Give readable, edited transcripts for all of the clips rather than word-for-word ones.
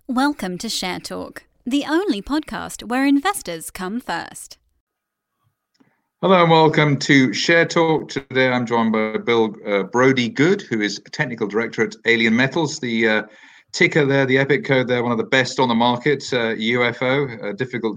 Welcome to Share Talk, the only podcast where investors come first. Hello and welcome to Share Talk. Today I'm joined by Bill Brodie-Good, who is Technical Director at Alien Metals. The ticker there, the EPIC code there, one of the best on the market, UFO, difficult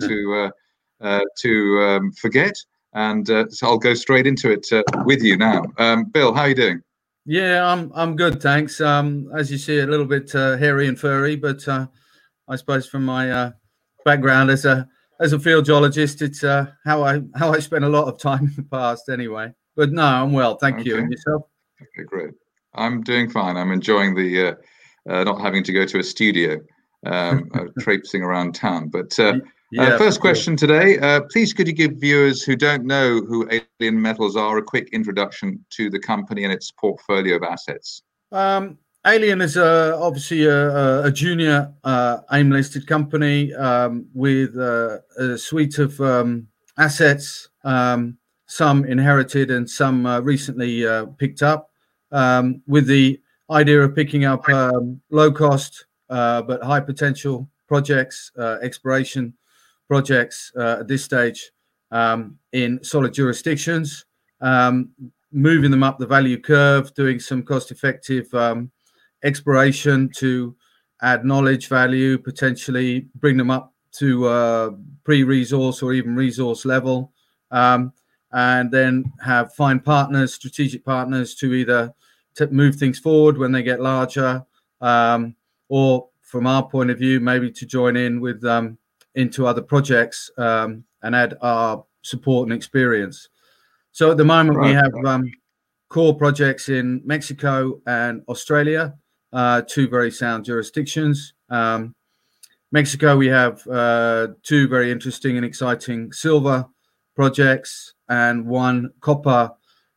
to forget. And so I'll go straight into it with you now. Bill, how are you doing? Yeah, I'm good, thanks. As you see, a little bit hairy and furry, but I suppose from my background as a field geologist, it's how I spent a lot of time in the past, anyway. But no, I'm well, thank you. And yourself? Okay, great. I'm doing fine. I'm enjoying the not having to go to a studio, traipsing around town. But first question today, please could you give viewers who don't know who Alien Metals are a quick introduction to the company and its portfolio of assets? Alien is obviously a junior AIM-listed company with a suite of assets, some inherited and some recently picked up, with the idea of picking up low-cost but high-potential projects, exploration projects at this stage in solid jurisdictions, moving them up the value curve, doing some cost-effective exploration to add knowledge value, potentially bring them up to pre-resource or even resource level, and then find partners, strategic partners, to either move things forward when they get larger, or from our point of view, maybe to join in with into other projects and add our support and experience. So at the moment, we have core projects in Mexico and Australia, two very sound jurisdictions. Mexico, we have two very interesting and exciting silver projects and one copper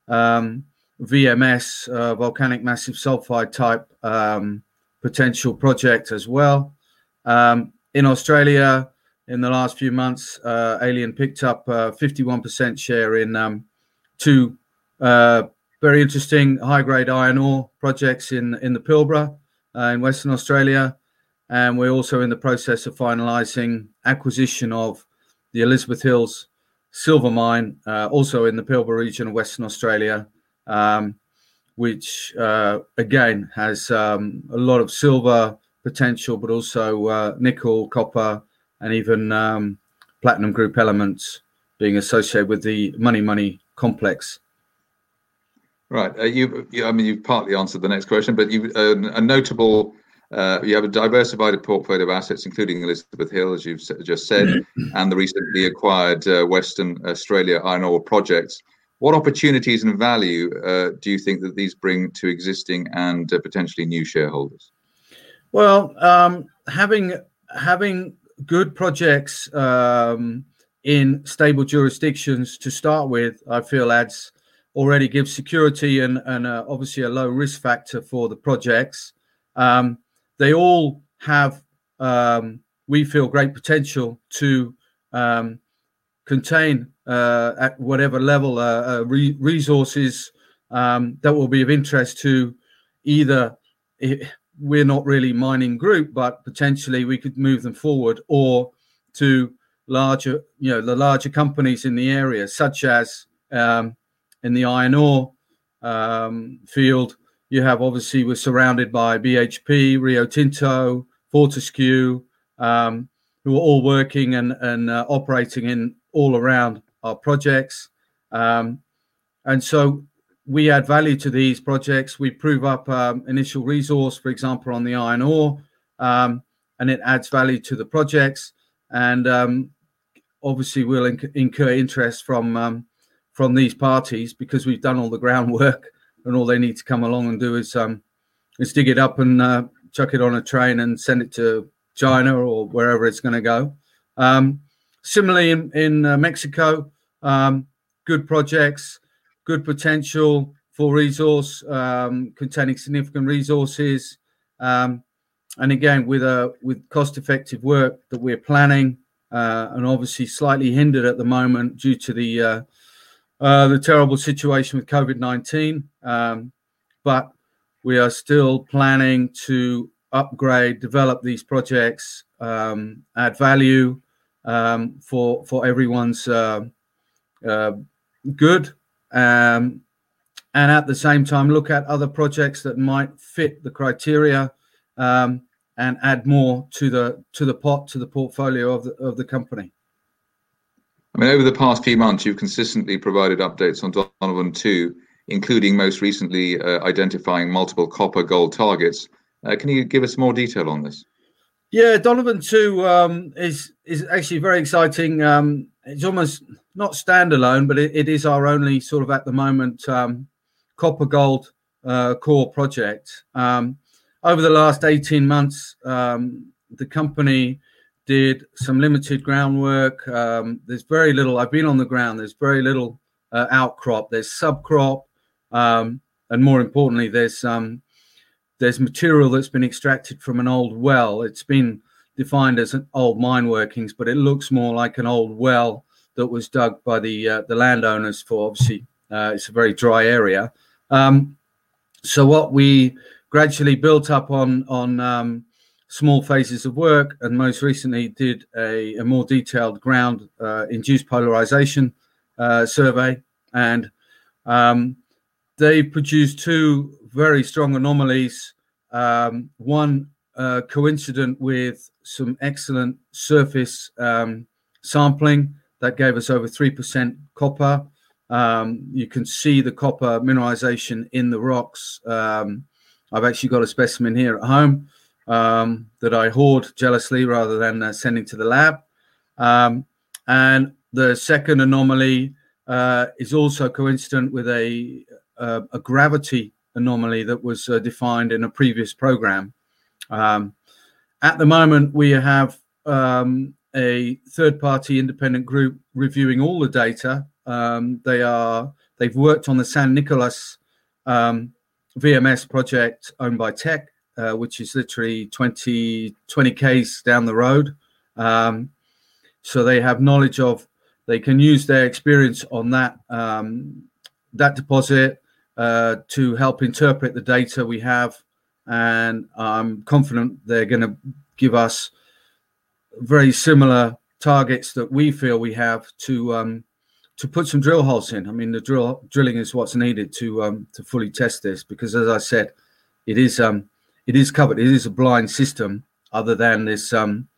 VMS, volcanic massive sulfide type potential project as well. In Australia, in the last few months, Alien picked up 51% share in two very interesting high-grade iron ore projects in the Pilbara in Western Australia. And we're also in the process of finalising acquisition of the Elizabeth Hills silver mine, also in the Pilbara region of Western Australia, which, again, has a lot of silver potential, but also nickel, copper, and even platinum group elements being associated with the Money complex. Right. You've partly answered the next question, but you have a diversified portfolio of assets, including Elizabeth Hill, as you've just said, and the recently acquired Western Australia iron ore projects. What opportunities and value do you think that these bring to existing and potentially new shareholders? Well, having good projects in stable jurisdictions to start with, I feel already gives security and obviously a low risk factor for the projects. They all have, we feel, great potential to contain at whatever level resources that will be of interest to either, we're not really mining group, but potentially we could move them forward, or to the larger companies in the area, such as in the iron ore field. You have, obviously, we're surrounded by BHP, Rio Tinto, Fortescue, who are all working and operating in all around our projects. And so we add value to these projects. We prove up initial resource, for example, on the iron ore, and it adds value to the projects. And obviously, we'll incur interest from these parties because we've done all the groundwork, and all they need to come along and do is dig it up and chuck it on a train and send it to China or wherever it's going to go. Similarly, in Mexico, good projects, good potential for resource, containing significant resources, and again with cost-effective work that we're planning, and obviously slightly hindered at the moment due to the terrible situation with COVID-19, but we are still planning to upgrade, develop these projects, add value for everyone's good, and at the same time look at other projects that might fit the criteria and add more to the portfolio of the company. I mean, over the past few months, you've consistently provided updates on Donovan 2, including most recently identifying multiple copper gold targets. Can you give us more detail on this? Yeah, Donovan 2 is actually very exciting. It's almost not standalone, but it is our only sort of at the moment copper gold core project. Over the last 18 months, the company did some limited groundwork. There's very little. I've been on the ground. There's very little outcrop. There's subcrop, and more importantly, there's material that's been extracted from an old well. It's been defined as an old mine workings, but it looks more like an old well that was dug by the landowners for, obviously, it's a very dry area. So what we gradually built up on small phases of work, and most recently did a more detailed ground induced polarization survey, and they produced two very strong anomalies, one coincident with some excellent surface sampling that gave us over 3% copper. You can see the copper mineralization in the rocks. I've actually got a specimen here at home that I hoard jealously rather than sending to the lab. And the second anomaly is also coincident with a gravity anomaly that was defined in a previous program. At the moment, we have a third-party independent group reviewing all the data. They've worked on the San Nicolas VMS project owned by Teck, which is literally 20 Ks down the road. So they have knowledge of, they can use their experience on that deposit to help interpret the data we have. And I'm confident they're going to give us very similar targets that we feel we have to put some drill holes in. I mean, the drilling is what's needed to fully test this, because, as I said, it is covered. It is a blind system, other than this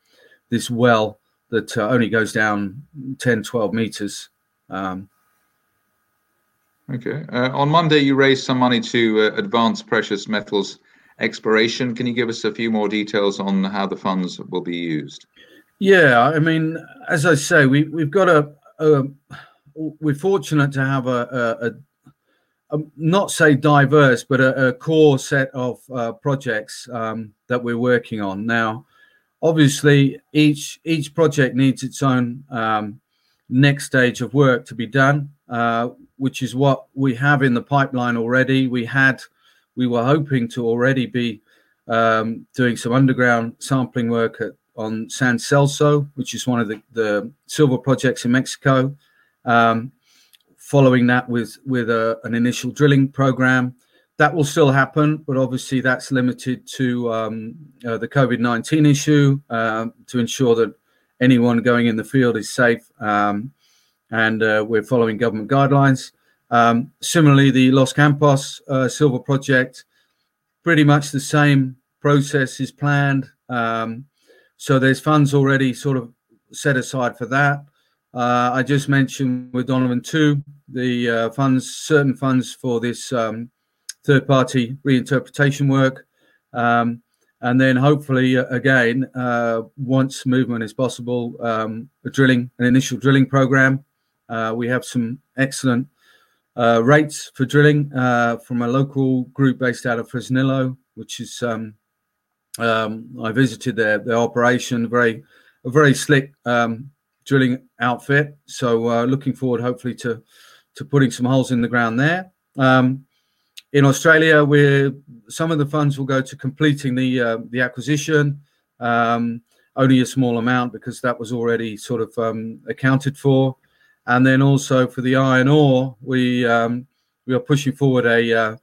well that only goes down 10, 12 meters. Okay. On Monday, you raised some money to advance precious metals exploration. Can you give us a few more details on how the funds will be used? Yeah, I mean, as I say, we've got we're fortunate to have a not say diverse, but a core set of projects that we're working on now. Obviously, each project needs its own next stage of work to be done, which is what we have in the pipeline already. We were hoping to already be doing some underground sampling work on San Celso, which is one of the silver projects in Mexico. Following that with an initial drilling program. That will still happen, but obviously that's limited to the COVID-19 issue, to ensure that anyone going in the field is safe, and we're following government guidelines. Similarly, the Los Campos silver project, pretty much the same process is planned. So there's funds already sort of set aside for that. I just mentioned with Donovan 2, the certain funds for this third-party reinterpretation work. And then hopefully, again, once movement is possible, an initial drilling program. We have some excellent rates for drilling from a local group based out of Fresnillo, which is, I visited their operation, a very slick drilling outfit. So looking forward, hopefully, to putting some holes in the ground there. In Australia, some of the funds will go to completing the acquisition. Only a small amount, because that was already sort of accounted for. And then also for the iron ore, we are pushing forward a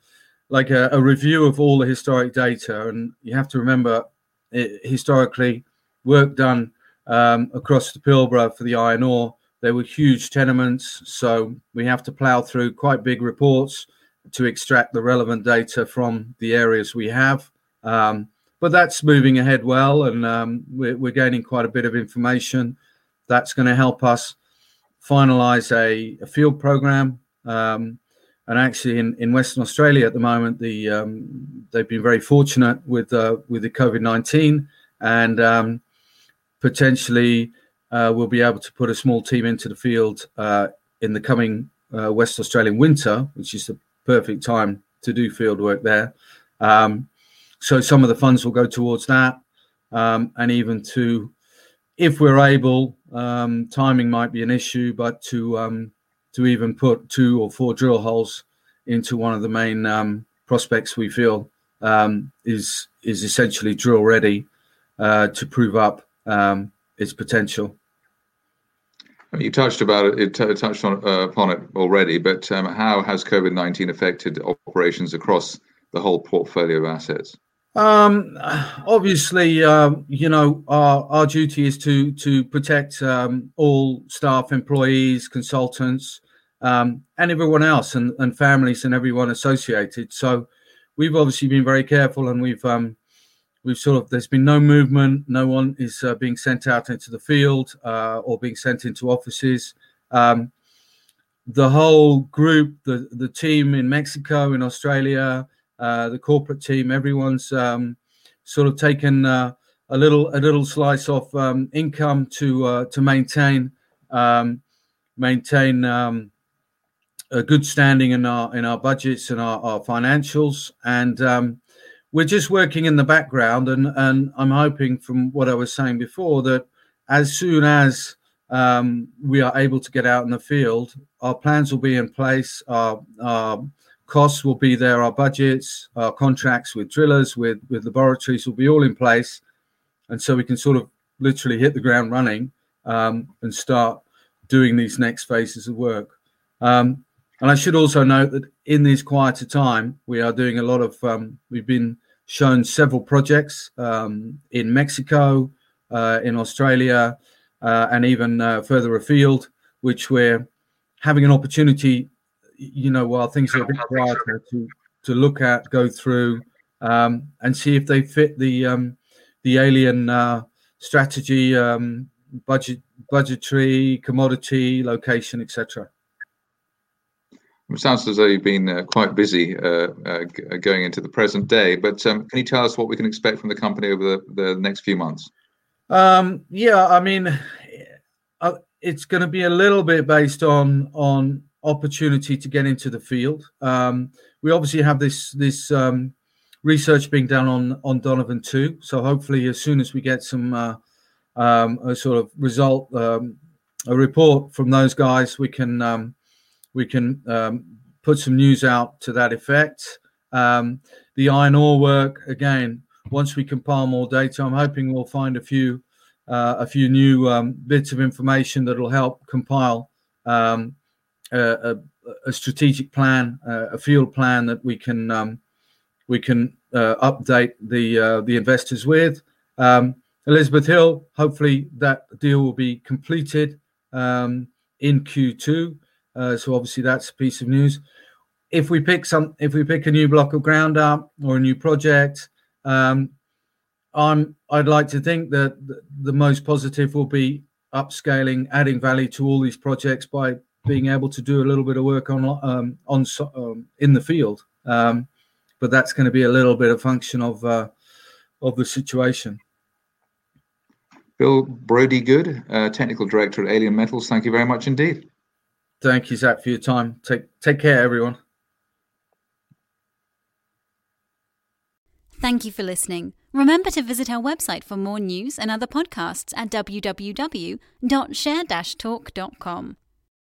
like a review of all the historic data. And you have to remember, historically, work done across the Pilbara for the iron ore, there were huge tenements. So we have to plow through quite big reports to extract the relevant data from the areas we have. But that's moving ahead well, and we're gaining quite a bit of information. That's going to help us finalize a field program. And actually, in Western Australia at the moment, they've been very fortunate with the COVID-19, and potentially we'll be able to put a small team into the field in the coming West Australian winter, which is the perfect time to do field work there. So some of the funds will go towards that, and even to, if we're able, timing might be an issue, but to even put 2 or 4 drill holes into one of the main prospects we feel is essentially drill ready to prove up its potential. I mean, you touched upon it already, but how has COVID-19 affected operations across the whole portfolio of assets? Obviously, our duty is to protect all staff, employees, consultants, and everyone else, and families and everyone associated. So we've obviously been very careful, and we've there's been no movement. No one is being sent out into the field or being sent into offices. The whole group, the team in Mexico, in Australia, the corporate team, everyone's sort of taken a little slice of income to maintain a good standing in our budgets and our financials, and we're just working in the background, and I'm hoping, from what I was saying before, that as soon as we are able to get out in the field, our plans will be in place, our costs will be there, our budgets, our contracts with drillers, with laboratories will be all in place, and so we can sort of literally hit the ground running and start doing these next phases of work. And I should also note that in this quieter time, we are doing a lot of, we've been shown several projects in Mexico, in Australia, and even further afield, which we're having an opportunity, while things are a bit quieter, to look at, go through, and see if they fit the alien strategy, budgetary, commodity, location, etc. It sounds as though you've been quite busy going into the present day, but can you tell us what we can expect from the company over the next few months? Yeah, I mean, it's going to be a little bit based on opportunity to get into the field. We obviously have this research being done on Donovan 2, so hopefully as soon as we get some a sort of result, a report from those guys, we can put some news out to that effect. The iron ore work, again, once we compile more data, I'm hoping we'll find a few new bits of information that will help compile a strategic plan, a field plan that we can update the investors with. Elizabeth Hill, hopefully that deal will be completed in Q2. So obviously that's a piece of news. If we pick a new block of ground up or a new project, I'd like to think that the most positive will be upscaling, adding value to all these projects by being able to do a little bit of work on in the field. But that's going to be a little bit of function of the situation. Bill Brodie-Good, Technical Director at Alien Metals, thank you very much indeed. Thank you, Zach, for your time. Take care, everyone. Thank you for listening. Remember to visit our website for more news and other podcasts at www.share-talk.com.